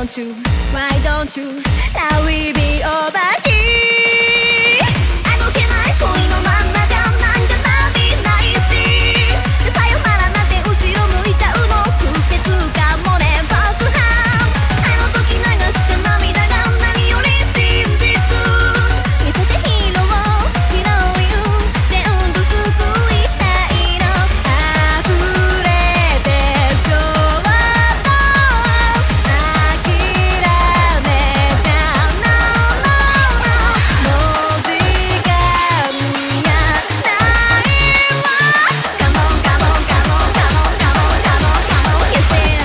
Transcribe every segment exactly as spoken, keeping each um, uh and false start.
don't you Why don't you Now we be over here あどけない恋のまんまじゃなんか足りないしでさよならなんて後ろ向いちゃうの屈折かもね爆破あの時流した涙が何より真実見せてヒーローヒロイン全部救いたいの溢れてしょうが諦めちゃう No No No もう時間がないわ Come on Come on Come on Come on Come on Come on Come on Yes it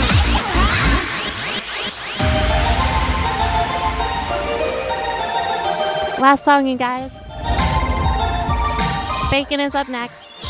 Last song, you guys. Bacon is up next.